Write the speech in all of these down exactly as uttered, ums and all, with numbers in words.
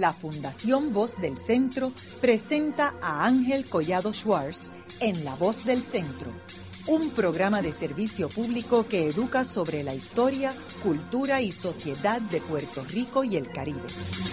la Fundación Voz del Centro presenta a Ángel Collado Schwartz en La Voz del Centro, un programa de servicio público que educa sobre la historia, cultura y sociedad de Puerto Rico y el Caribe.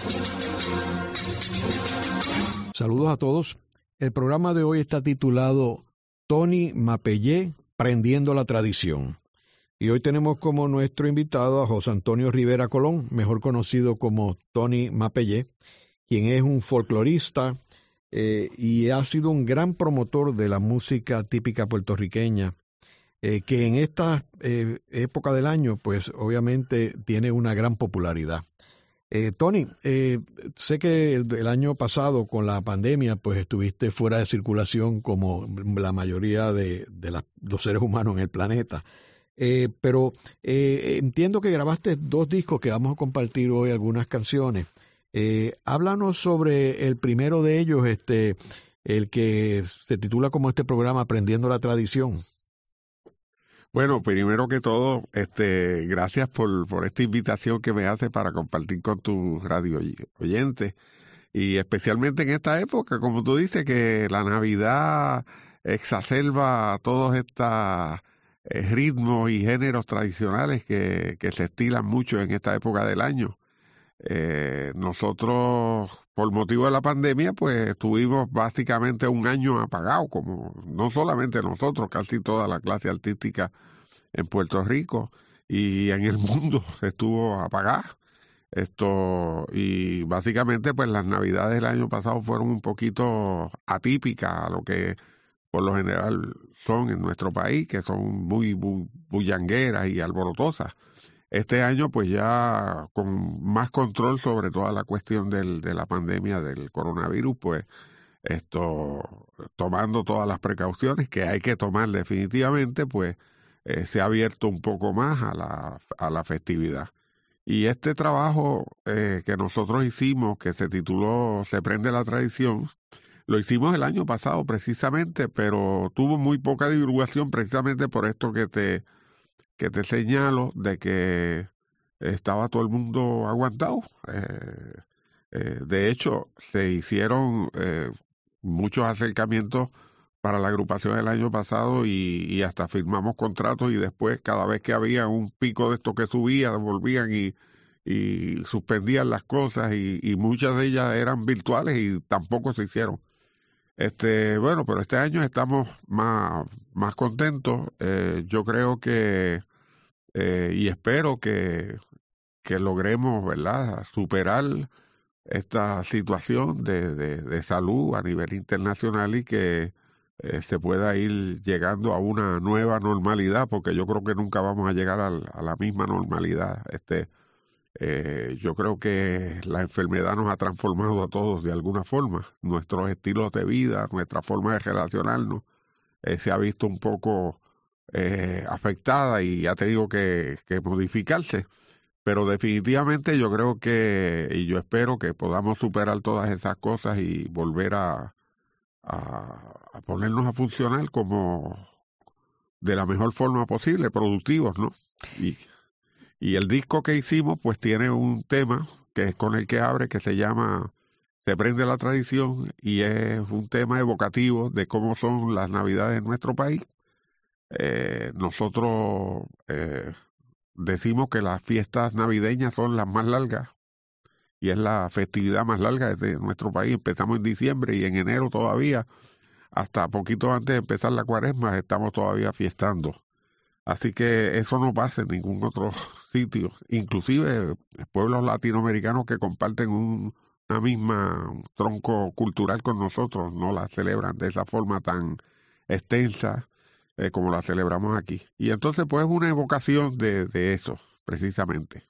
Saludos a todos. El programa de hoy está titulado Tony Mapellé, Prendiendo la Tradición. Y hoy tenemos como nuestro invitado a José Antonio Rivera Colón, mejor conocido como Tony Mapellé, quien es un folclorista eh, y ha sido un gran promotor de la música típica puertorriqueña, eh, que en esta eh, época del año, pues obviamente tiene una gran popularidad. Eh, Tony, eh, sé que el, el año pasado con la pandemia, pues estuviste fuera de circulación como la mayoría de, de la, los seres humanos en el planeta. Eh, pero eh, entiendo que grabaste dos discos que vamos a compartir hoy, algunas canciones. Eh, háblanos sobre el primero de ellos, este, el que se titula como este programa, Aprendiendo la Tradición. Bueno, primero que todo, este, gracias por, por esta invitación que me hace para compartir con tus radio oyentes. Y especialmente en esta época, como tú dices, que la Navidad exacerba todos estos Eh, ritmos y géneros tradicionales que, que se estilan mucho en esta época del año. Eh, nosotros, por motivo de la pandemia, pues estuvimos básicamente un año apagados, como no solamente nosotros, casi toda la clase artística en Puerto Rico y en el mundo estuvo apagada. Esto, y básicamente pues las navidades del año pasado fueron un poquito atípicas a lo que por lo general son en nuestro país, que son muy bu bullangueras y alborotosas. Este año, pues ya con más control sobre toda la cuestión del, de la pandemia del coronavirus, pues esto, tomando todas las precauciones que hay que tomar definitivamente, pues eh, se ha abierto un poco más a la, a la festividad. Y este trabajo eh, que nosotros hicimos, que se tituló Se Prende la Tradición, lo hicimos el año pasado precisamente, pero tuvo muy poca divulgación precisamente por esto que te, que te señalo, de que estaba todo el mundo aguantado. Eh, eh, de hecho, se hicieron eh, muchos acercamientos para la agrupación el año pasado y, y hasta firmamos contratos y después cada vez que había un pico de esto que subía, volvían y, y suspendían las cosas y, y muchas de ellas eran virtuales y tampoco se hicieron. Este, bueno, pero este año estamos más, más contentos. Eh, yo creo que, eh, y espero que, que logremos, ¿verdad?, superar esta situación de, de, de salud a nivel internacional y que eh, se pueda ir llegando a una nueva normalidad, porque yo creo que nunca vamos a llegar a, a la misma normalidad. Este, Eh, yo creo que la enfermedad nos ha transformado a todos de alguna forma. Nuestros estilos de vida, nuestra forma de relacionarnos eh, se ha visto un poco eh, afectada y ha tenido que, que modificarse. Pero definitivamente yo creo que, y yo espero que podamos superar todas esas cosas y volver a, a, a ponernos a funcionar como de la mejor forma posible, productivos, ¿no? Y Y el disco que hicimos, pues tiene un tema que es con el que abre, que se llama Se Prende la Tradición, y es un tema evocativo de cómo son las Navidades en nuestro país. Eh, nosotros eh, decimos que las fiestas navideñas son las más largas, y es la festividad más larga de nuestro país. Empezamos en diciembre y en enero todavía, hasta poquito antes de empezar la cuaresma, estamos todavía fiestando. Así que eso no pasa en ningún otro sitio. Inclusive pueblos latinoamericanos que comparten un, una misma un tronco cultural con nosotros no la celebran de esa forma tan extensa eh, como la celebramos aquí. Y entonces pues es una evocación de, de eso, precisamente.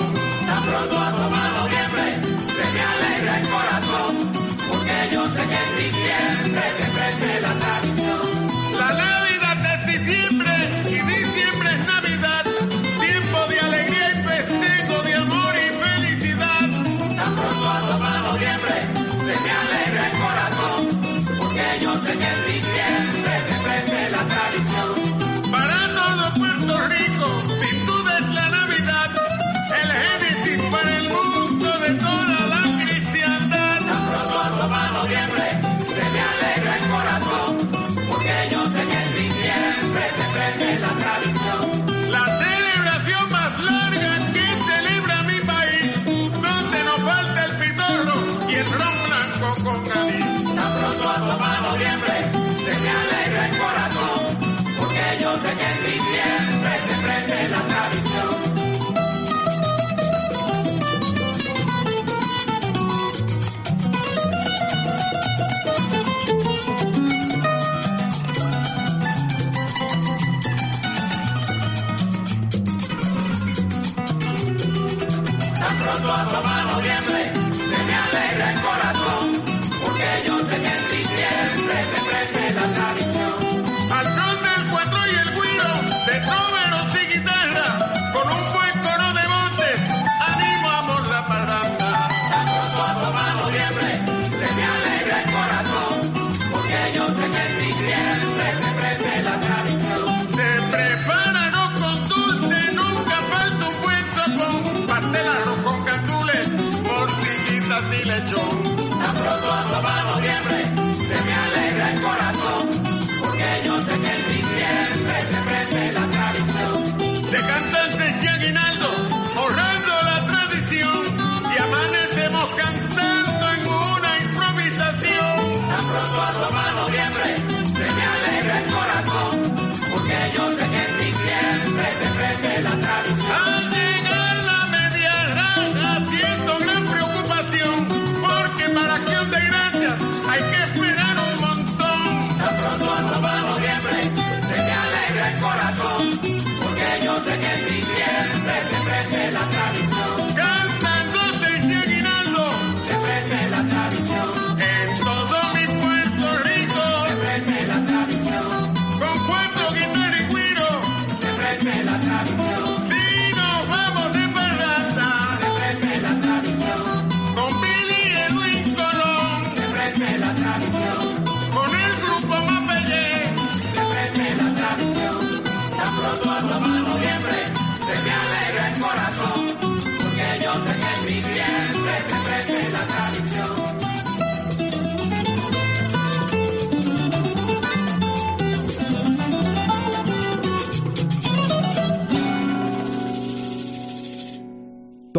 Sé que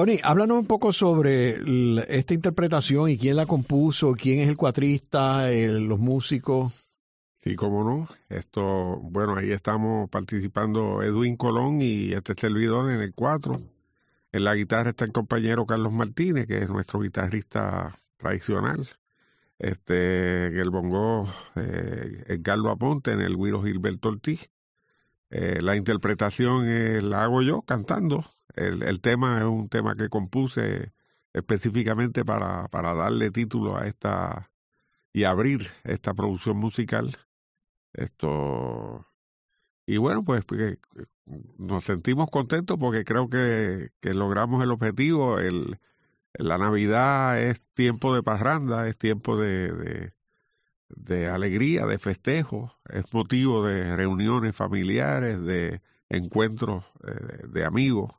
Tony, háblanos un poco sobre l- esta interpretación y quién la compuso, quién es el cuatrista, el- los músicos. Sí, cómo no. Esto, bueno, ahí estamos participando Edwin Colón y este servidor en el cuatro. En la guitarra está el compañero Carlos Martínez, que es nuestro guitarrista tradicional. Este, en el bongo, eh, Edgardo Aponte, en el güiro Gilberto Ortiz. Eh, la interpretación eh, la hago yo cantando. El, el tema es un tema que compuse específicamente para, para darle título a esta y abrir esta producción musical. Esto y bueno, pues porque nos sentimos contentos porque creo que, que logramos el objetivo. El, la Navidad es tiempo de parranda, es tiempo de, de, de alegría, de festejo, es motivo de reuniones familiares, de encuentros eh, de amigos.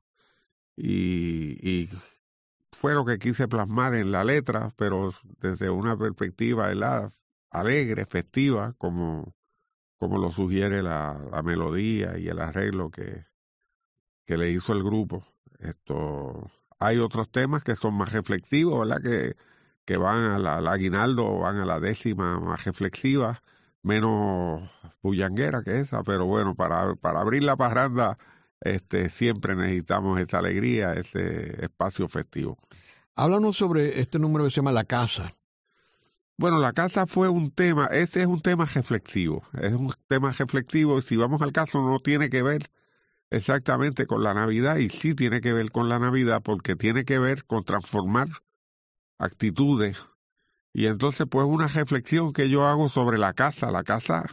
Y, y fue lo que quise plasmar en la letra, pero desde una perspectiva, ¿verdad?, alegre, festiva, como, como lo sugiere la, la melodía y el arreglo que, que le hizo el grupo. Esto, hay otros temas que son más reflexivos, ¿verdad?, que, que van a la, al aguinaldo, van a la décima más reflexiva, menos bullanguera que esa, pero bueno, para, para abrir la parranda, este, siempre necesitamos esa alegría, ese espacio festivo. Háblanos sobre este número que se llama La Casa. Bueno, la casa fue un tema, este es un tema reflexivo, es un tema reflexivo y si vamos al caso no tiene que ver exactamente con la Navidad y sí tiene que ver con la Navidad porque tiene que ver con transformar actitudes y entonces pues una reflexión que yo hago sobre la casa, la casa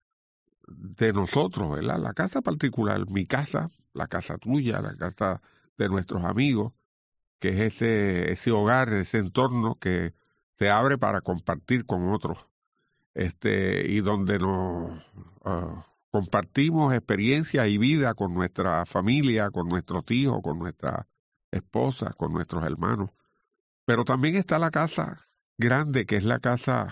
de nosotros, ¿verdad? La casa particular, mi casa, la casa tuya, la casa de nuestros amigos, que es ese, ese hogar, ese entorno que se abre para compartir con otros, este, y donde nos uh, compartimos experiencia y vida con nuestra familia, con nuestros hijos, con nuestra esposa, con nuestros hermanos. Pero también está la casa grande, que es la casa,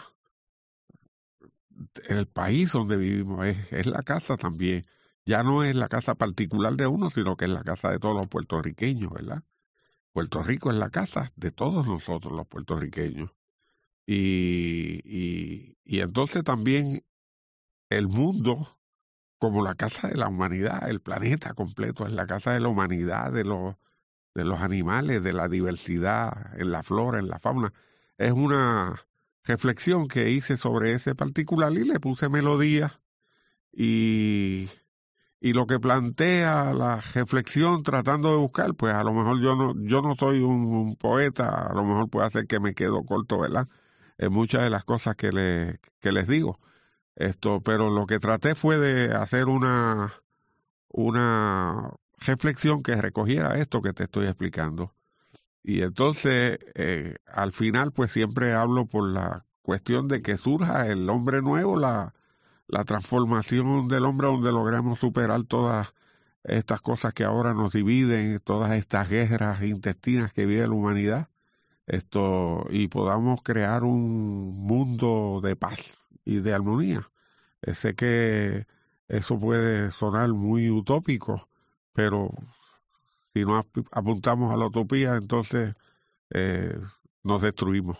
el país donde vivimos, es, es la casa también. Ya no es la casa particular de uno, sino que es la casa de todos los puertorriqueños, ¿verdad? Puerto Rico es la casa de todos nosotros los puertorriqueños. Y, y, y entonces también el mundo como la casa de la humanidad, el planeta completo es la casa de la humanidad, de los, de los animales, de la diversidad en la flora, en la fauna. Es una reflexión que hice sobre ese particular y le puse melodía y, y lo que plantea la reflexión tratando de buscar, pues a lo mejor yo no, yo no soy un, un poeta, a lo mejor puede hacer que me quedo corto, ¿verdad?, en muchas de las cosas que, le, que les digo. Esto, pero lo que traté fue de hacer una, una reflexión que recogiera esto que te estoy explicando. Y entonces, eh, al final, pues siempre hablo por la cuestión de que surja el hombre nuevo, la, la transformación del hombre donde logremos superar todas estas cosas que ahora nos dividen, todas estas guerras intestinas que vive la humanidad, esto, y podamos crear un mundo de paz y de armonía. Eh, sé que eso puede sonar muy utópico, pero si no ap- apuntamos a la utopía, entonces eh, nos destruimos.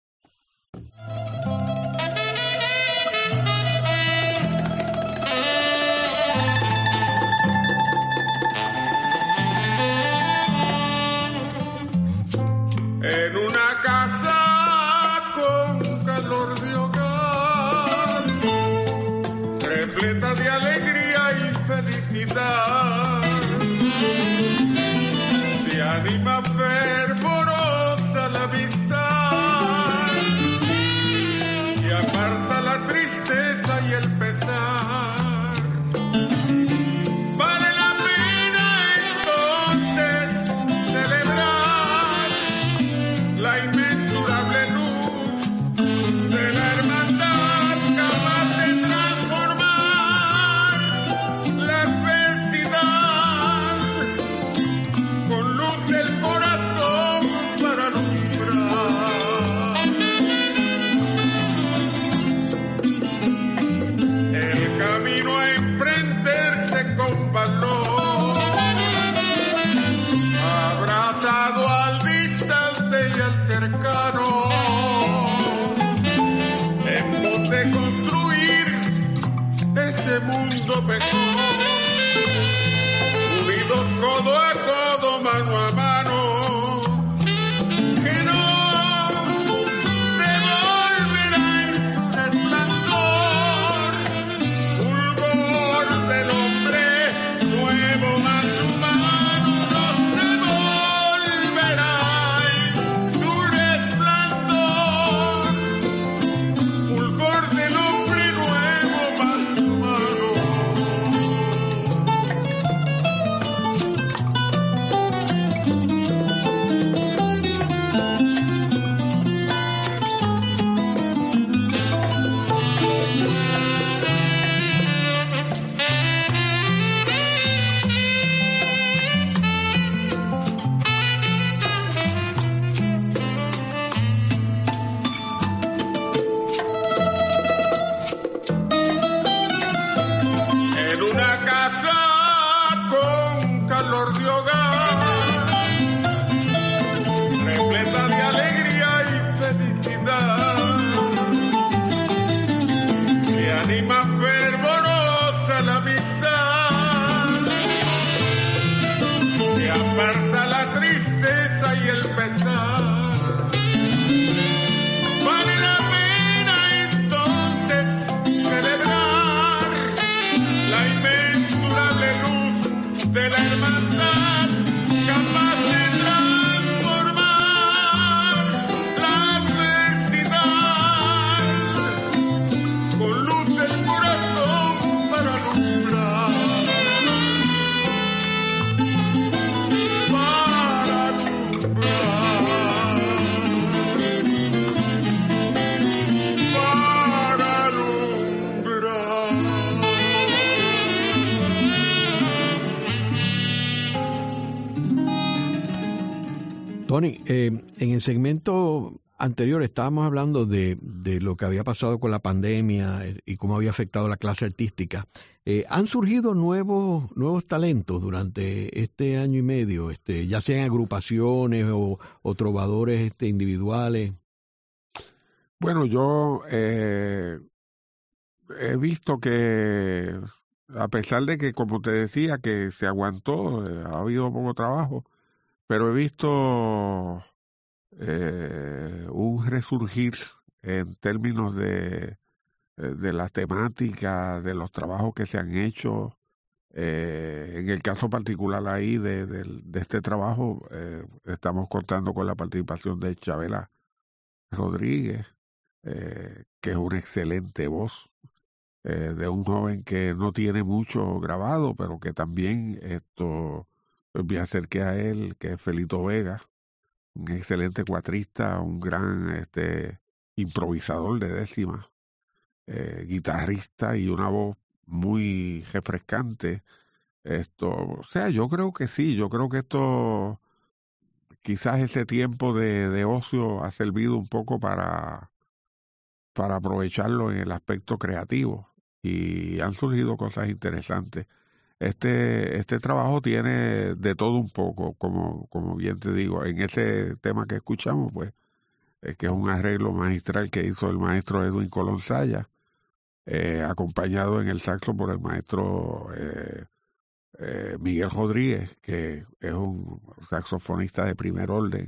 En una casa con calor de hogar, repleta de alegría y felicidad, se anima fervorosa la amistad y aparta la tristeza y el pesar. Vale la pena entonces celebrar la inmensurable luz de la hermandad capaz de transformar la adversidad con luz del corazón para alumbrar el camino. este mundo mejor, unidos codo a codo, mano a mano, que nos devolverá el resplandor, fulgor del hombre nuevo, más humano, nos devolverá su resplandor, fulgor del hombre nuevo, más humano. En una casa con calor de hogar, repleta de alegría y felicidad, que anima fervorosa la amistad, que aparta la tristeza y el pesar. Vale la pena entonces celebrar la inmensurable luz de la hermandad, capaz de transformar la adversidad con luz del corazón para alumbrar, para alumbrar, para alumbrar. Tony, eh, en el segmento anterior estábamos hablando de, de lo que había pasado con la pandemia eh, y cómo había afectado la clase artística. Eh, ¿Han surgido nuevos nuevos talentos durante este año y medio, este, ya sean agrupaciones o, o trovadores este, individuales? Bueno, yo eh, he visto que, a pesar de que, como te decía, que se aguantó, eh, ha habido poco trabajo, pero he visto eh, un resurgir en términos de, de las temáticas, de los trabajos que se han hecho. Eh, en el caso particular ahí de, de, de este trabajo, eh, estamos contando con la participación de Chabela Rodríguez, eh, que es una excelente voz, eh, de un joven que no tiene mucho grabado, pero que también esto me acerqué a él, que es Felito Vega, un excelente cuatrista, un gran este improvisador de décimas, eh, guitarrista y una voz muy refrescante. Esto, o sea, yo creo que sí, yo creo que esto, quizás ese tiempo de, de ocio ha servido un poco para, para aprovecharlo en el aspecto creativo y han surgido cosas interesantes. Este, este trabajo tiene de todo un poco, como, como bien te digo, en ese tema que escuchamos, pues, es que es un arreglo magistral que hizo el maestro Edwin Colón Saya, eh, acompañado en el saxo por el maestro eh, eh, Miguel Rodríguez, que es un saxofonista de primer orden.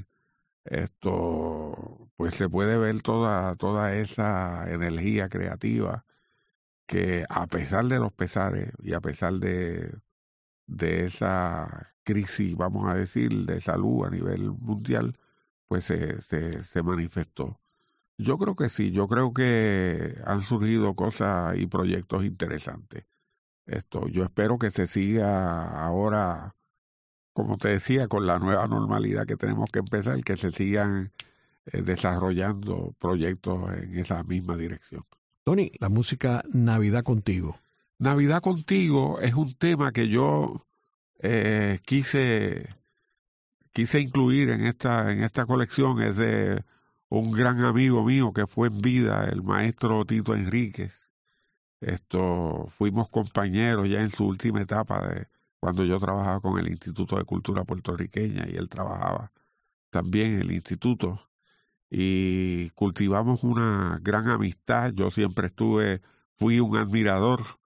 Esto, pues se puede ver toda, toda esa energía creativa que, a pesar de los pesares y a pesar de, de esa crisis, vamos a decir, de salud a nivel mundial, pues se, se, se manifestó. Yo creo que sí, yo creo que han surgido cosas y proyectos interesantes. Esto, yo espero que se siga ahora, como te decía, con la nueva normalidad que tenemos que empezar, que se sigan eh, desarrollando proyectos en esa misma dirección. Tony, la música Navidad Contigo. Navidad Contigo es un tema que yo eh, quise quise incluir en esta en esta colección. Es de un gran amigo mío que fue en vida, el maestro Tito Enríquez. Esto, fuimos compañeros ya en su última etapa de cuando yo trabajaba con el Instituto de Cultura Puertorriqueña y él trabajaba también en el instituto, y cultivamos una gran amistad. Yo siempre estuve, fui un admirador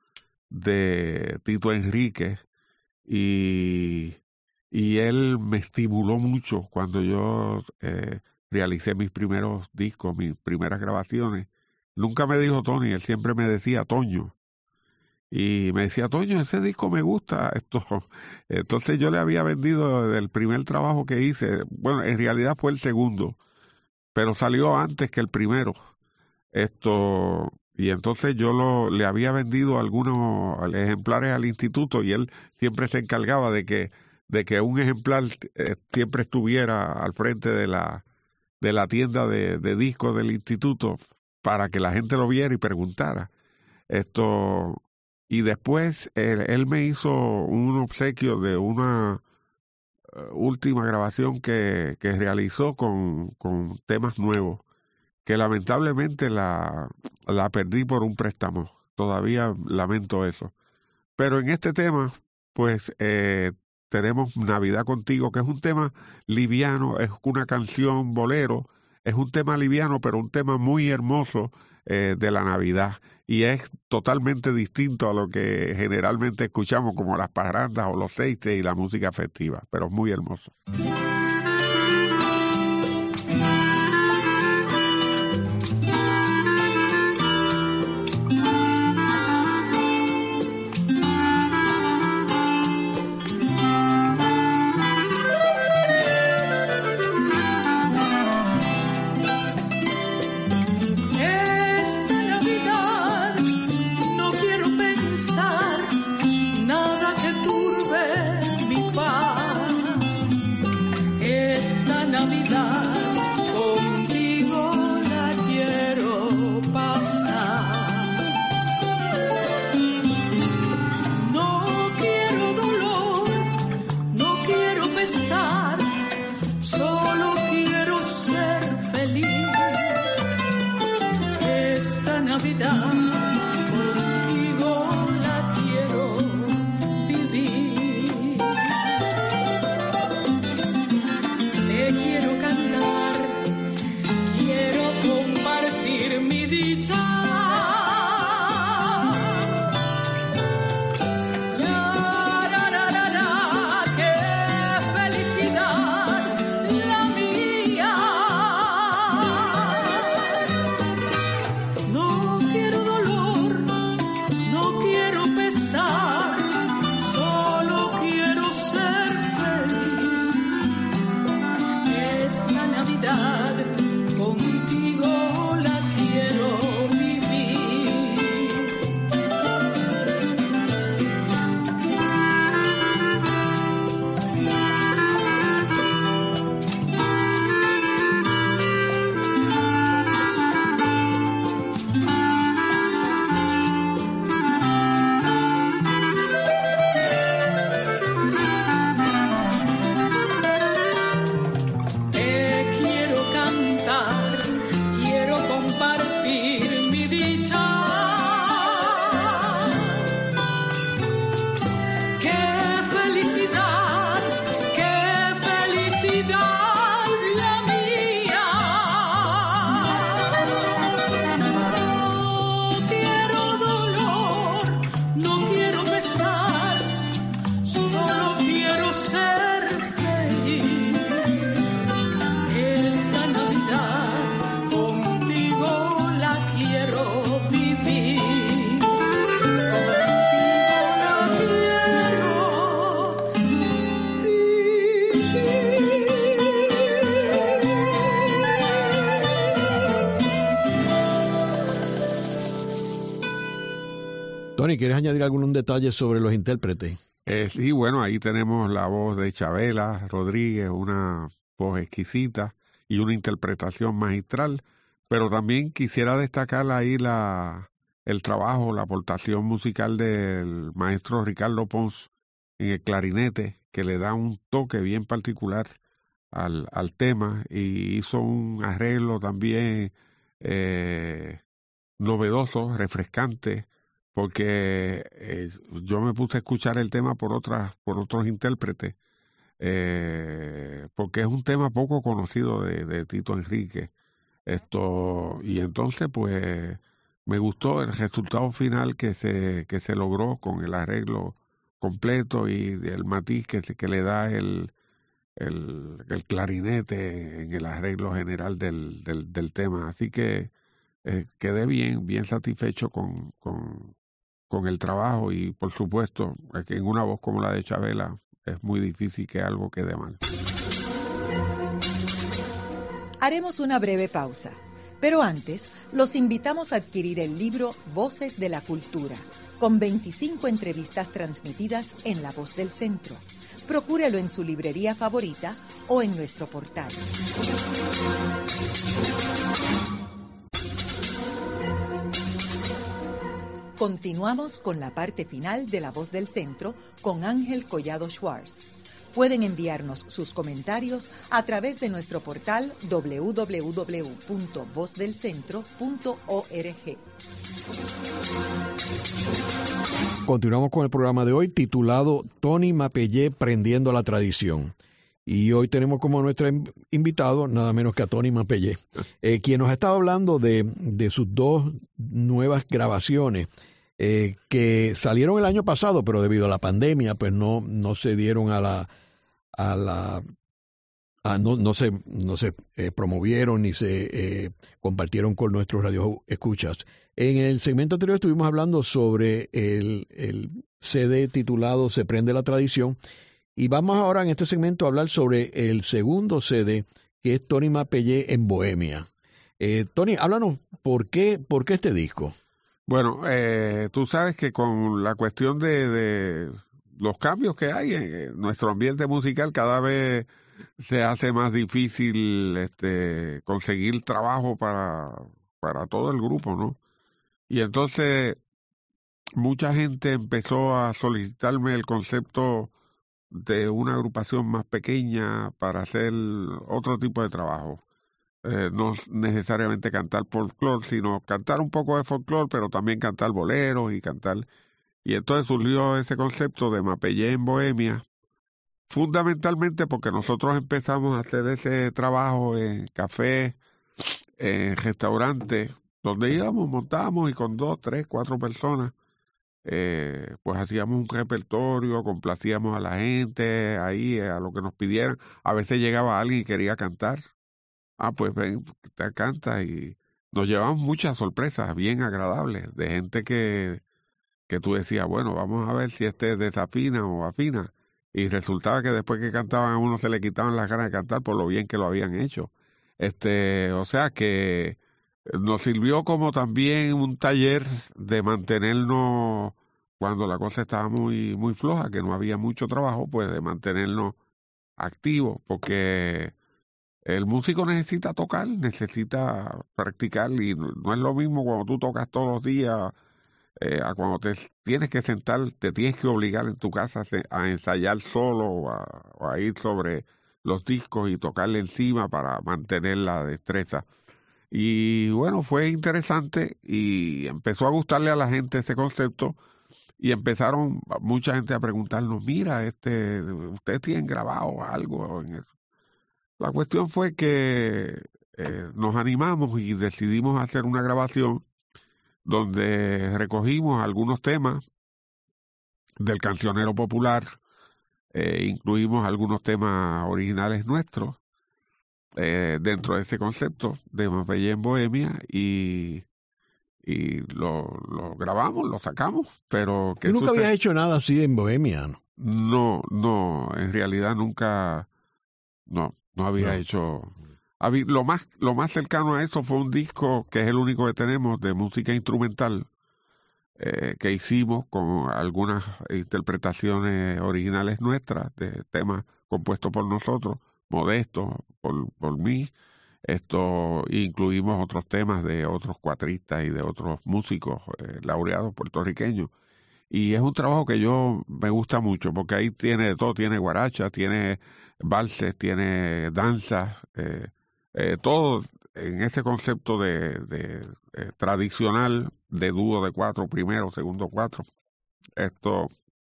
de Tito Enríquez, y, y él me estimuló mucho cuando yo eh, realicé mis primeros discos, mis primeras grabaciones. Nunca me dijo Tony, él siempre me decía Toño. Y me decía, Toño, ese disco me gusta. Esto. Entonces yo le había vendido el primer trabajo que hice. Bueno, en realidad fue el segundo, pero salió antes que el primero. Esto, y entonces yo lo, le había vendido algunos ejemplares al instituto, y él siempre se encargaba de que, de que un ejemplar eh, siempre estuviera al frente de la, de la tienda de, de discos del instituto para que la gente lo viera y preguntara. Esto, y después él, él me hizo un obsequio de una uh, última grabación que, que realizó con, con temas nuevos, que lamentablemente la, la perdí por un préstamo. Todavía lamento eso. Pero en este tema, pues eh, tenemos Navidad Contigo, que es un tema liviano, es una canción bolero, es un tema liviano, pero un tema muy hermoso eh, de la Navidad. Y es totalmente distinto a lo que generalmente escuchamos, como las parrandas o los seites y la música festiva, pero es muy hermoso. Tony, ¿quieres añadir algún detalle sobre los intérpretes? Eh, sí, bueno, ahí tenemos la voz de Chabela Rodríguez, una voz exquisita y una interpretación magistral, pero también quisiera destacar ahí la, el trabajo, la aportación musical del maestro Ricardo Pons en el clarinete, que le da un toque bien particular al, al tema, y hizo un arreglo también eh, novedoso, refrescante, porque eh, yo me puse a escuchar el tema por otras, por otros intérpretes, eh, porque es un tema poco conocido de, de Tito Enríquez. Esto, y entonces pues me gustó el resultado final que se, que se logró con el arreglo completo y el matiz que, que le da el, el, el clarinete en el arreglo general del, del, del tema. Así que eh, quedé bien, bien satisfecho con, con, con el trabajo y por supuesto que en una voz como la de Chabela es muy difícil que algo quede mal. Haremos una breve pausa, pero antes los invitamos a adquirir el libro Voces de la Cultura, con veinticinco entrevistas transmitidas en La Voz del Centro. Procúrelo en su librería favorita o en nuestro portal. Continuamos con la parte final de La Voz del Centro con Ángel Collado Schwartz. Pueden enviarnos sus comentarios a través de nuestro portal doble u doble u doble u punto voz del centro punto org. Continuamos con el programa de hoy titulado Tony Mapellé Prendiendo la Tradición. Y hoy tenemos como nuestro invitado nada menos que a Tony Mapellé, eh, quien nos ha estado hablando de, de sus dos nuevas grabaciones eh, que salieron el año pasado, pero debido a la pandemia pues no, no se dieron a la... a la a no, no se, no se eh, promovieron ni se eh, compartieron con nuestros radioescuchas. En el segmento anterior estuvimos hablando sobre el, el C D titulado Se Prende la Tradición y vamos ahora en este segmento a hablar sobre el segundo C D que es Tony Mapellé en Bohemia. Eh, Tony, háblanos, ¿por qué, por qué este disco? Bueno, eh, tú sabes que con la cuestión de, de los cambios que hay en nuestro ambiente musical, cada vez se hace más difícil este, conseguir trabajo para, para todo el grupo, ¿no? Y entonces mucha gente empezó a solicitarme el concepto de una agrupación más pequeña para hacer otro tipo de trabajo. Eh, no necesariamente cantar folclore, sino cantar un poco de folclore, pero también cantar boleros y cantar... Y entonces surgió ese concepto de Mapellé en Bohemia, fundamentalmente porque nosotros empezamos a hacer ese trabajo en cafés, en restaurantes, donde íbamos, montábamos y con dos, tres, cuatro personas, eh, pues hacíamos un repertorio, complacíamos a la gente, ahí a lo que nos pidieran. A veces llegaba alguien y quería cantar. Ah, pues ven, te canta y nos llevamos muchas sorpresas bien agradables de gente que, que tú decías, bueno, vamos a ver si este desafina o afina. Y resultaba que después que cantaban a uno se le quitaban las ganas de cantar por lo bien que lo habían hecho. Este, o sea que nos sirvió como también un taller de mantenernos, cuando la cosa estaba muy, muy floja, que no había mucho trabajo, pues de mantenernos activos, porque el músico necesita tocar, necesita practicar, y no es lo mismo cuando tú tocas todos los días eh, a cuando te tienes que sentar, te tienes que obligar en tu casa a, a ensayar solo o a, o a ir sobre los discos y tocarle encima para mantener la destreza. Y bueno, fue interesante y empezó a gustarle a la gente ese concepto y empezaron mucha gente a preguntarnos, mira, este, ¿ustedes tienen grabado algo en eso? La cuestión fue que eh, nos animamos y decidimos hacer una grabación donde recogimos algunos temas del cancionero popular, eh, incluimos algunos temas originales nuestros eh, dentro de ese concepto de Mapellé en Bohemia y, y lo, lo grabamos, lo sacamos, pero... ¿Tú nunca habías hecho nada así en Bohemia? No, no, no en realidad nunca, no, no había no. hecho... Lo más, lo más cercano a eso fue un disco que es el único que tenemos de música instrumental eh, que hicimos con algunas interpretaciones originales nuestras de temas compuestos por nosotros, modestos por, por mí. Esto incluimos otros temas de otros cuatristas y de otros músicos eh, laureados puertorriqueños. Y es un trabajo que yo me gusta mucho porque ahí tiene de todo, tiene guaracha, tiene valses, tiene danzas, eh, Eh, todo en ese concepto de, de eh, tradicional de dúo de cuatro, primero, segundo, cuatro. Esto,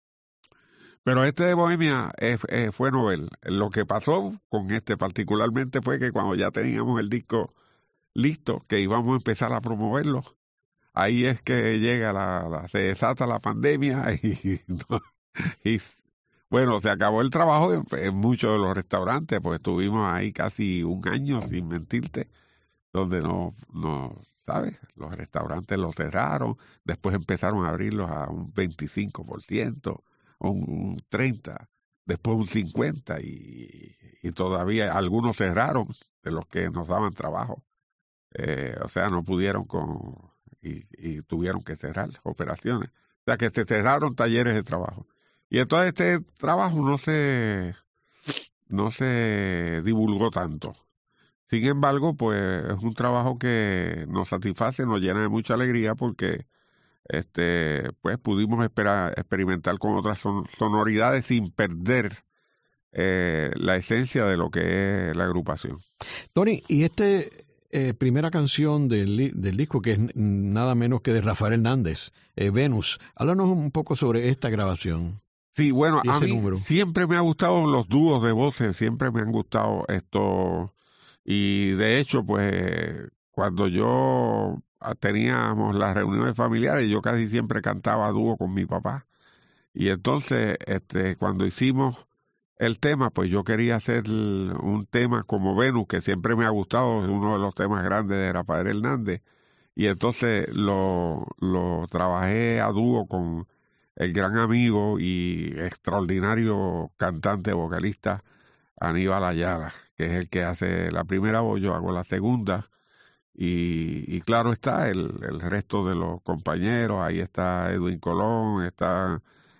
pero este de Bohemia eh, eh, fue novel. Lo que pasó con este particularmente fue que cuando ya teníamos el disco listo, que íbamos a empezar a promoverlo, ahí es que llega la, la se desata la pandemia y, no, y bueno, se acabó el trabajo en, en muchos de los restaurantes, pues estuvimos ahí casi un año, sin mentirte, donde no, no, ¿sabes? Los restaurantes los cerraron, después empezaron a abrirlos a un veinticinco por ciento, un, un treinta por ciento, después un cincuenta por ciento y, y todavía algunos cerraron de los que nos daban trabajo. Eh, o sea, no pudieron con y, y tuvieron que cerrar operaciones. O sea, que se cerraron talleres de trabajo. Y entonces este trabajo no se no se divulgó tanto. Sin embargo, pues es un trabajo que nos satisface, nos llena de mucha alegría porque este pues pudimos esperar, experimentar con otras son, sonoridades sin perder eh, la esencia de lo que es la agrupación. Tony, y este eh, primera canción del, del disco, que es nada menos que de Rafael Hernández, eh, Venus, háblanos un poco sobre esta grabación. Sí, bueno, a mí número. siempre me han gustado los dúos de voces, siempre me han gustado esto, y de hecho, pues, cuando yo teníamos las reuniones familiares, yo casi siempre cantaba dúo con mi papá, y entonces, este, cuando hicimos el tema, pues yo quería hacer un tema como Venus, que siempre me ha gustado, es uno de los temas grandes de Rafael Hernández, y entonces lo, lo trabajé a dúo con el gran amigo y extraordinario cantante vocalista Aníbal Ayala, que es el que hace la primera voz, yo hago la segunda, y, y claro está el, el resto de los compañeros, ahí está Edwin Colón, está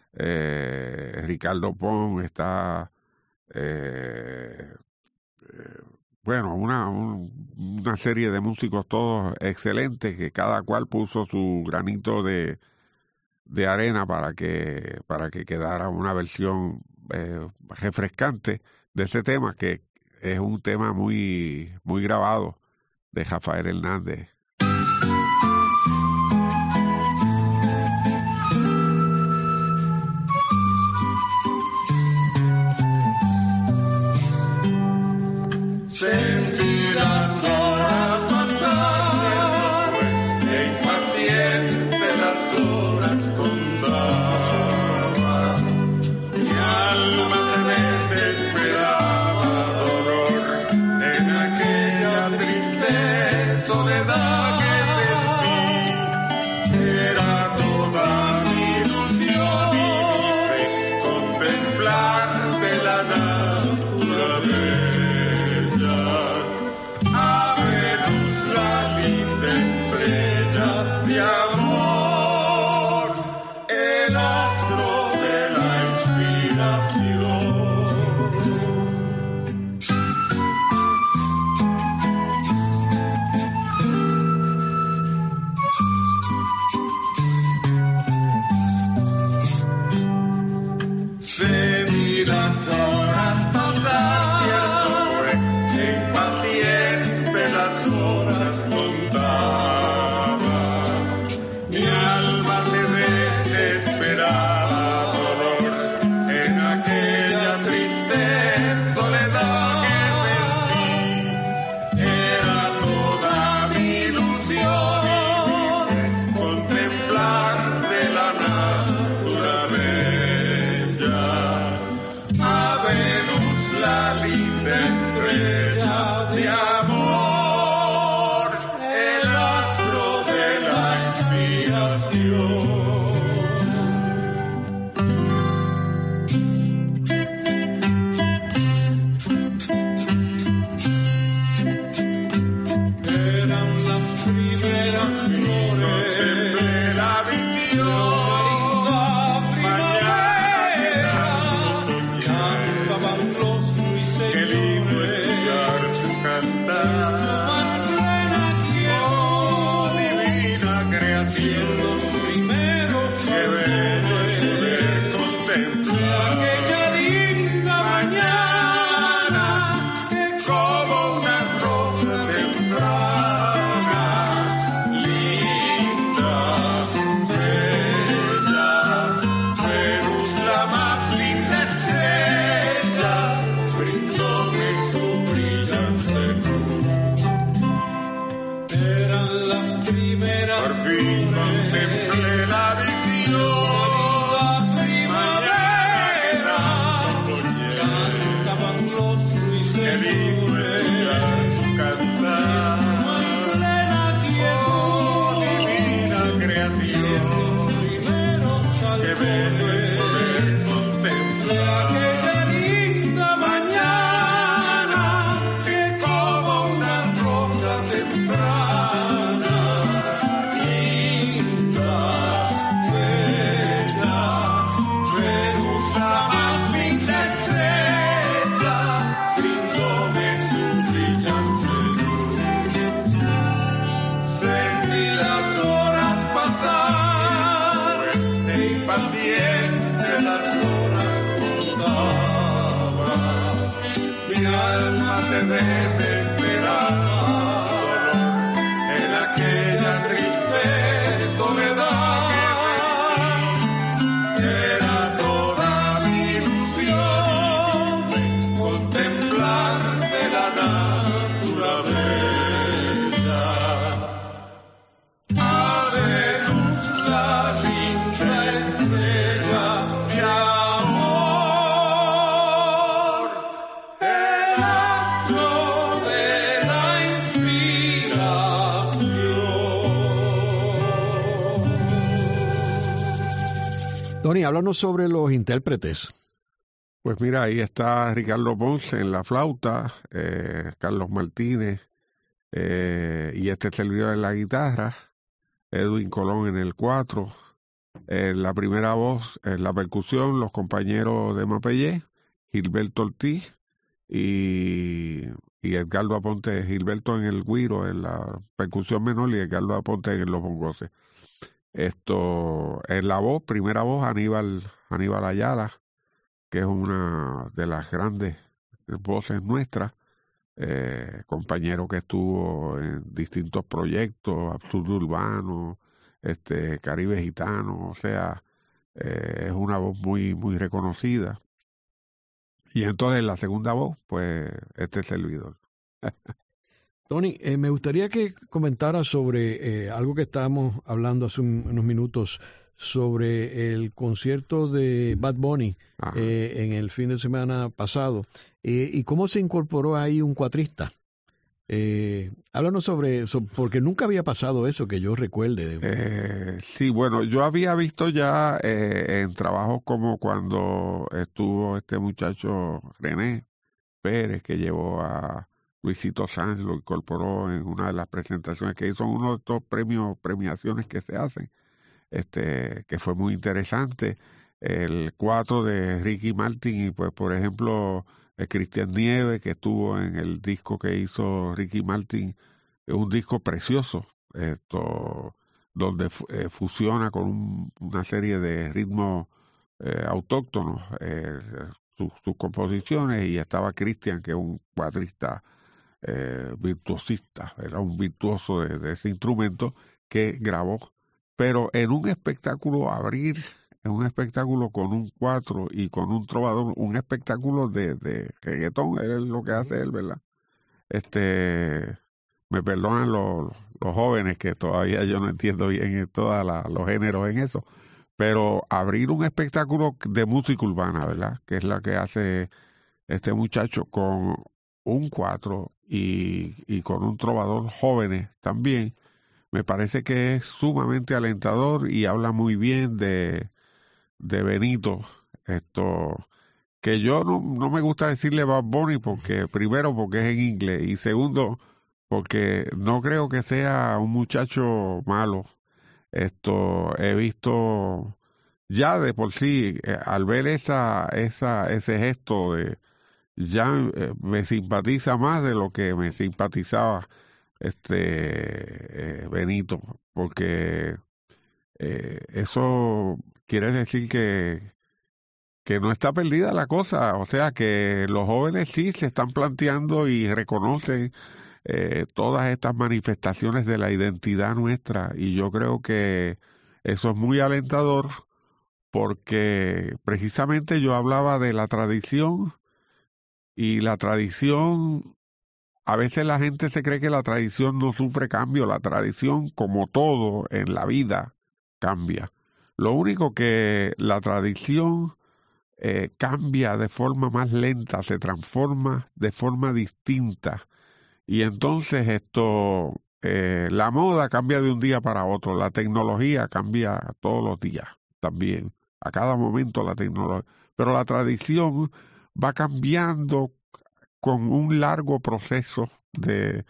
eh, Ricardo Pon, está eh, eh, bueno, una, un, una serie de músicos todos excelentes, que cada cual puso su granito de de arena para que para que quedara una versión eh, refrescante de ese tema, que es un tema muy muy grabado de Rafael Hernández. Sentí las horas pasar, e impaciente las horas contaba. Mi alma te desesperaba dolor en aquella triste soledad que sentí. Era toda mi ilusión y mi fe contemplar de la naturaleza. De amor, el astro de la inspiración. Sentí las horas pasar, cierto fue, impaciente las horas contaba. Mi alma se desesperaba dolor en aquella triste soledad que sentí. Era toda mi ilusión y mi fe contemplar de la naturaleza a Venus, la linda estrella de amor, el astro de la inspiración. Eran las primeras flores, contemplé la visión, mañana cantaban los ruiseñores, qué lindo escuchar su cantar. Oh, divina creación, los primeros que ven que bello es poder contemplar aquella linda mañana que como una rosa temprana, linda, bella, Venus la más linda estrella, brindóme su brillante luz. Sentí las horas pasar, impaciente las horas contaba, mi alma se desesperaba, dolor en aquella triste soledad que era toda mi ilusión, contemplar de la naturaleza. Ave luz la linda estrella de amor, el astro de la inspiración. Tony, háblanos sobre los intérpretes. Pues mira, ahí está Ricardo Ponce en la flauta, eh, Carlos Martínez eh, y este servidor en la guitarra, Edwin Colón en el cuatro, en la primera voz, en la percusión, los compañeros de Mapellé, Gilberto Ortiz y, y Edgardo Aponte, Gilberto en el güiro, en la percusión menor y Edgardo Aponte en los bongoses. Esto, en la voz, primera voz, Aníbal, Aníbal Ayala, que es una de las grandes voces nuestras, eh, compañero que estuvo en distintos proyectos, Absurdo Urbano, este, Caribe Gitano, o sea, eh, es una voz muy, muy reconocida. Y entonces la segunda voz, pues, este servidor. Tony, eh, me gustaría que comentara sobre eh, algo que estábamos hablando hace un, unos minutos, sobre el concierto de Bad Bunny eh, en el fin de semana pasado eh, y cómo se incorporó ahí un cuatrista. Eh, háblanos sobre eso, porque nunca había pasado eso que yo recuerde. Eh, sí, bueno, yo había visto ya eh, en trabajos como cuando estuvo este muchacho René Pérez, que llevó a Luisito Sanz, lo incorporó en una de las presentaciones que hizo, uno de estos premios, premiaciones que se hacen. Este, que fue muy interesante, el cuatro de Ricky Martin y pues por ejemplo el Cristian Nieves, que estuvo en el disco que hizo Ricky Martin, es un disco precioso, esto donde eh, fusiona con un, una serie de ritmos eh, autóctonos eh, sus, sus composiciones, y estaba Cristian, que es un cuatrista eh, virtuosista, era un virtuoso de, de ese instrumento, que grabó. Pero en un espectáculo abrir, en un espectáculo con un cuatro y con un trovador, un espectáculo de, de reggaetón, es lo que hace él, ¿verdad? Este, me perdonan los, los jóvenes que todavía yo no entiendo bien todos los géneros en eso, pero abrir un espectáculo de música urbana, ¿verdad? Que es la que hace este muchacho con un cuatro y, y con un trovador jóvenes también. Me parece que es sumamente alentador y habla muy bien de, de Benito. Esto, que yo no, no me gusta decirle Bad Bunny porque, primero, porque es en inglés, y segundo, porque no creo que sea un muchacho malo. Esto, he visto ya de por sí, eh, al ver esa, esa, ese gesto de, ya eh, me simpatiza más de lo que me simpatizaba este eh, Benito, porque eh, eso quiere decir que que no está perdida la cosa, o sea que los jóvenes sí se están planteando y reconocen eh, todas estas manifestaciones de la identidad nuestra, y yo creo que eso es muy alentador, porque precisamente yo hablaba de la tradición, y la tradición, a veces la gente se cree que la tradición no sufre cambio. La tradición, como todo en la vida, cambia. Lo único que la tradición eh, cambia de forma más lenta, se transforma de forma distinta. Y entonces esto, eh, la moda cambia de un día para otro, la tecnología cambia todos los días también, a cada momento la tecnología, pero la tradición va cambiando con un largo proceso de,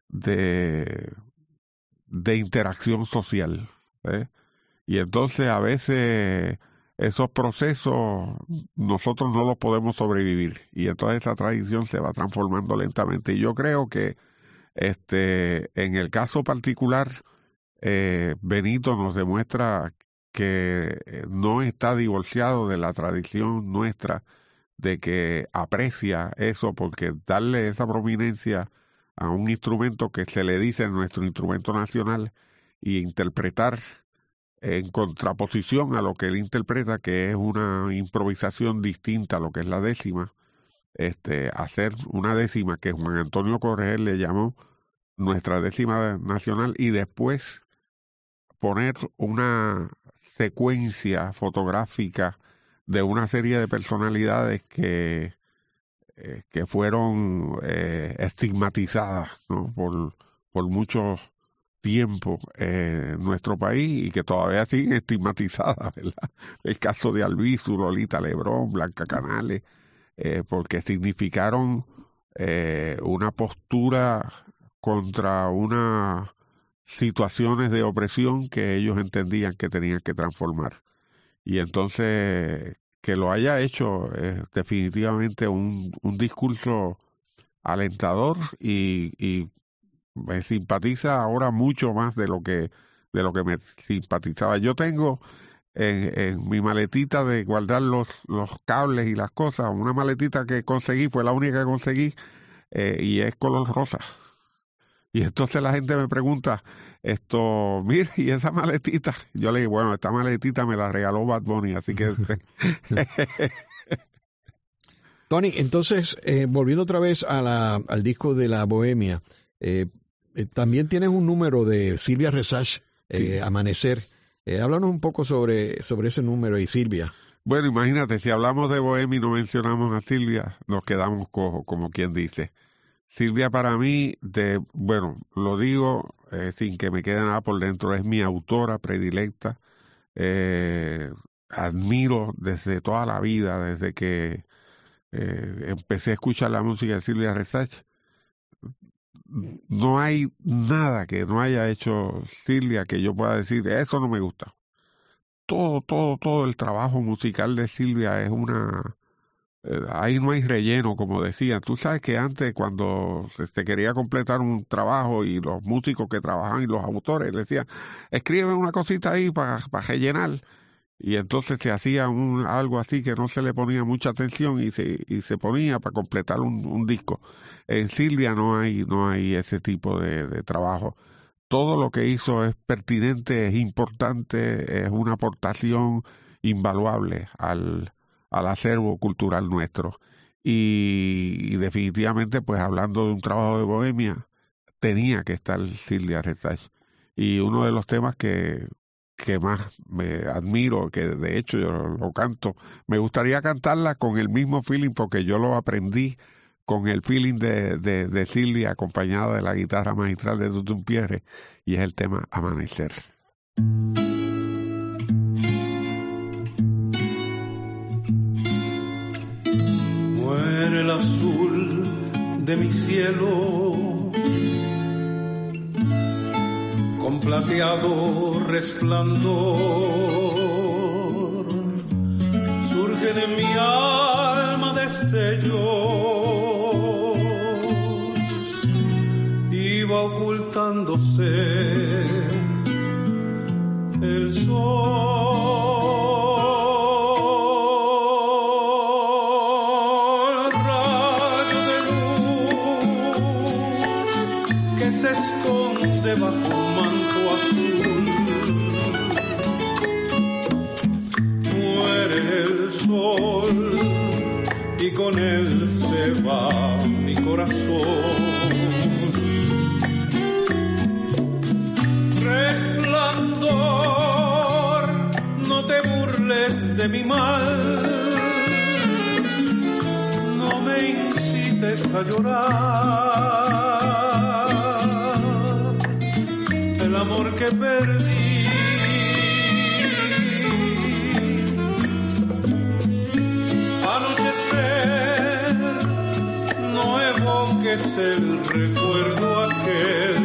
de, de interacción social, ¿eh? Y entonces a veces esos procesos nosotros no los podemos sobrevivir y entonces esa tradición se va transformando lentamente. Y yo creo que este en el caso particular eh, Benito nos demuestra que no está divorciado de la tradición nuestra, de que aprecia eso, porque darle esa prominencia a un instrumento que se le dice nuestro instrumento nacional y interpretar en contraposición a lo que él interpreta, que es una improvisación distinta a lo que es la décima, este, hacer una décima que Juan Antonio Corregel le llamó nuestra décima nacional y después poner una secuencia fotográfica de una serie de personalidades que, eh, que fueron eh, estigmatizadas, ¿no? por, por muchos tiempo en eh, nuestro país y que todavía siguen estigmatizadas, ¿verdad? El caso de Albizu, Lolita Lebrón, Blanca Canales, eh, porque significaron eh, una postura contra unas situaciones de opresión que ellos entendían que tenían que transformar. Y entonces que lo haya hecho es definitivamente un, un discurso alentador y, y me simpatiza ahora mucho más de lo que de lo que me simpatizaba. Yo tengo en, en mi maletita de guardar los, los cables y las cosas, una maletita que conseguí, fue la única que conseguí, eh, y es color rosa. Y entonces la gente me pregunta, esto, mire, ¿y esa maletita? Yo le digo, bueno, esta maletita me la regaló Bad Bunny, así que... Tony, entonces, eh, volviendo otra vez a la, al disco de La Bohemia, eh, eh, también tienes un número de Silvia Resach, eh, sí. Amanecer. Eh, háblanos un poco sobre, sobre ese número y Silvia. Bueno, imagínate, si hablamos de Bohemia y no mencionamos a Silvia, nos quedamos cojos, como quien dice. Silvia para mí, de bueno, lo digo eh, sin que me quede nada por dentro, es mi autora predilecta. Eh, admiro desde toda la vida, desde que eh, empecé a escuchar la música de Silvia Resach. No hay nada que no haya hecho Silvia que yo pueda decir, eso no me gusta. Todo, todo, todo el trabajo musical de Silvia es una... Eh, ahí no hay relleno, como decía. Tú sabes que antes, cuando se, se quería completar un trabajo y los músicos que trabajaban y los autores le decían, escribe una cosita ahí para pa rellenar. Y entonces se hacía un, algo así que no se le ponía mucha atención y se, y se ponía para completar un, un disco. En Silvia no hay, no hay ese tipo de, de trabajo. Todo lo que hizo es pertinente, es importante, es una aportación invaluable al, al acervo cultural nuestro. Y, y definitivamente, pues hablando de un trabajo de Bohemia, tenía que estar Silvia Resach. Y uno de los temas que... que más me admiro, que de hecho yo lo canto, me gustaría cantarla con el mismo feeling porque yo lo aprendí con el feeling de, de, de Silvia acompañada de la guitarra magistral de Tutum Pierre, y es el tema Amanecer. Muere el azul de mi cielo con plateado resplandor, surge de mi alma destellos y va ocultándose el sol, rayo de luz que se esconde bajo azul. Muere el sol y con él se va mi corazón. Resplandor, no te burles de mi mal, no me incites a llorar. amor que perdí. Anochecer, no evoques el recuerdo aquel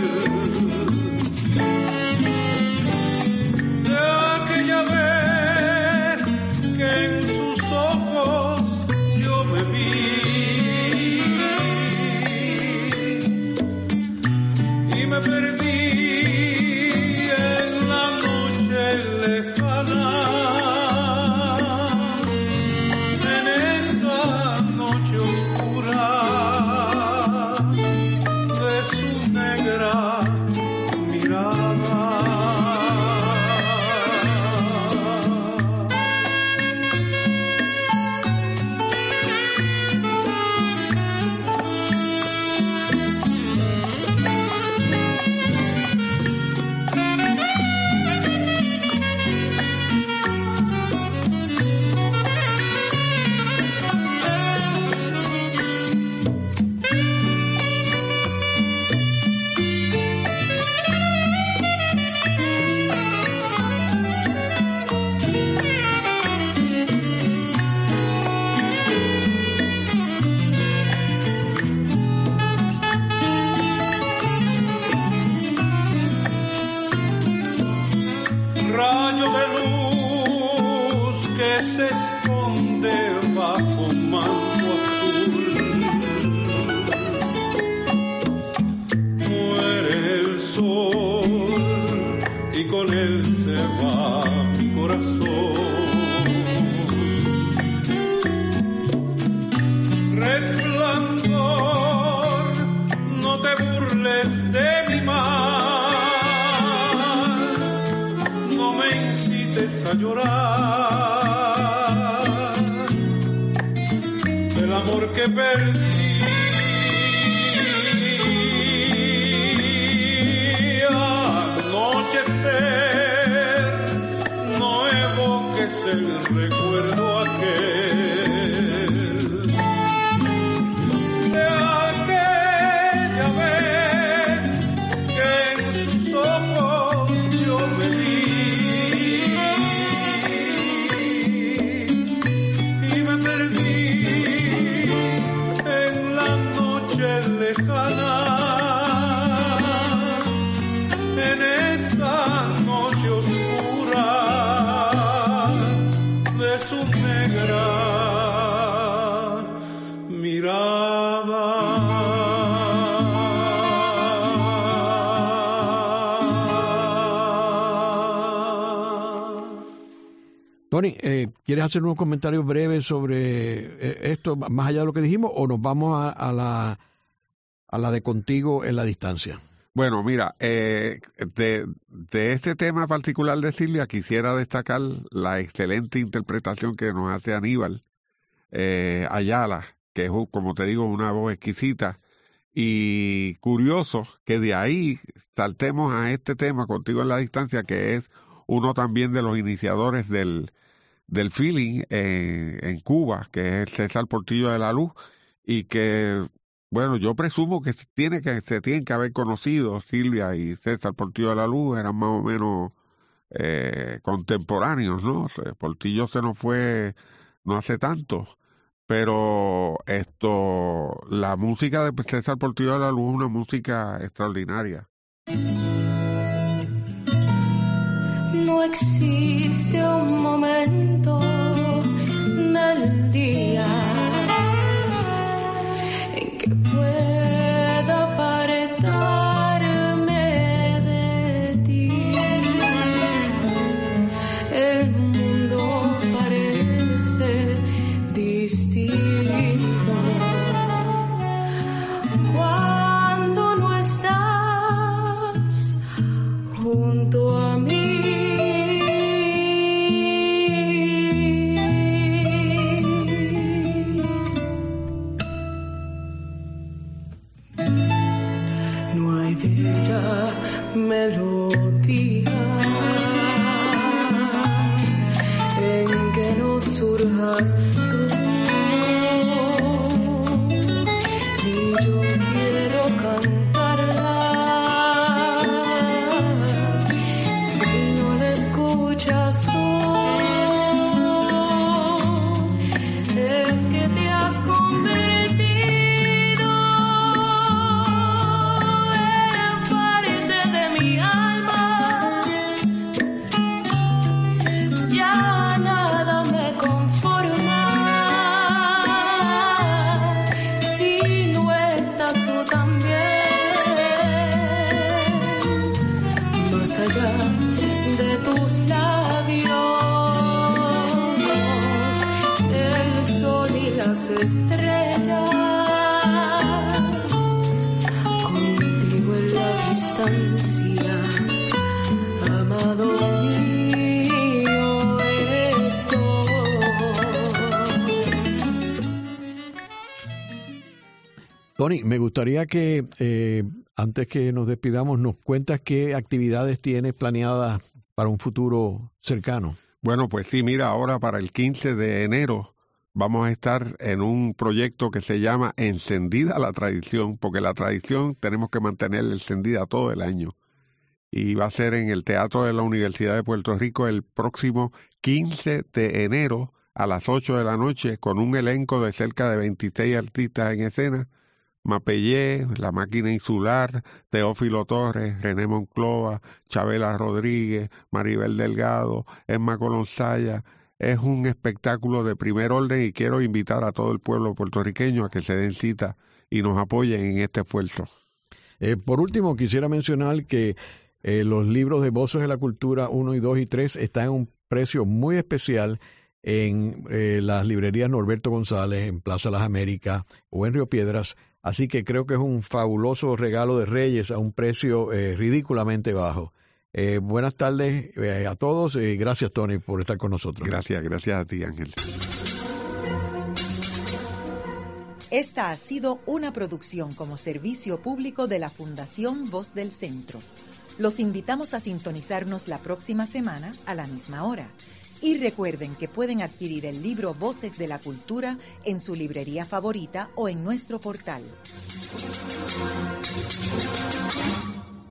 de aquella vez que en sus ojos yo me vi y me perdí en la noche lejana, en esa noche oscura de su negra mirada. Rayo de luz que se esconde bajo un manto azul, muere el sol y con él se va mi corazón. Resplandor, no te burles de mi mal, a llorar del amor que perdí. Anochecer, no evoques el recuerdo aquel de aquella vez que en sus ojos yo me vi lejana, en esa noche oscura de su negra mirada. Tony, eh, ¿quieres hacer unos comentarios breves sobre eh, esto, más allá de lo que dijimos, o nos vamos a, a la a la de Contigo en la distancia? Bueno, mira, eh, de, de este tema particular de Silvia quisiera destacar la excelente interpretación que nos hace Aníbal eh, Ayala, que es, como te digo, una voz exquisita, y curioso que de ahí saltemos a este tema, Contigo en la distancia, que es uno también de los iniciadores del, del feeling en, en Cuba, que es César Portillo de la Luz, y que bueno, yo presumo que tiene que se tienen que haber conocido Silvia y César Portillo de la Luz, eran más o menos eh, contemporáneos, ¿no? Portillo se nos fue no hace tanto, pero esto, la música de César Portillo de la Luz es una música extraordinaria. No existe un momento del día en que pueda apartarme de ti. El mundo parece distinto cuando no estás junto a mí. Melodía en que no surjas tú, y yo quiero cantarla las estrellas, contigo en la distancia, amado mío estoy. Tony, me gustaría que eh, antes que nos despidamos nos cuentas qué actividades tienes planeadas para un futuro cercano. Bueno, pues sí, mira, ahora para el quince de enero vamos a estar en un proyecto que se llama Encendida la Tradición, porque la tradición tenemos que mantenerla encendida todo el año. Y va a ser en el Teatro de la Universidad de Puerto Rico el próximo quince de enero a las ocho de la noche, con un elenco de cerca de veintiséis artistas en escena: Mapellé, La Máquina Insular, Teófilo Torres, René Monclova, Chabela Rodríguez, Maribel Delgado, Emma Colonsaya. Es un espectáculo de primer orden y quiero invitar a todo el pueblo puertorriqueño a que se den cita y nos apoyen en este esfuerzo. Eh, por último, quisiera mencionar que eh, los libros de Voces de la Cultura uno y dos y tres están en un precio muy especial en eh, las librerías Norberto González, en Plaza Las Américas o en Río Piedras. Así que creo que es un fabuloso regalo de Reyes a un precio eh, ridículamente bajo. Eh, buenas tardes eh, a todos y eh, gracias, Tony, por estar con nosotros. Gracias, gracias a ti, Ángel. Esta ha sido una producción como servicio público de la Fundación Voz del Centro. Los invitamos a sintonizarnos la próxima semana a la misma hora. Y recuerden que pueden adquirir el libro Voces de la Cultura en su librería favorita o en nuestro portal.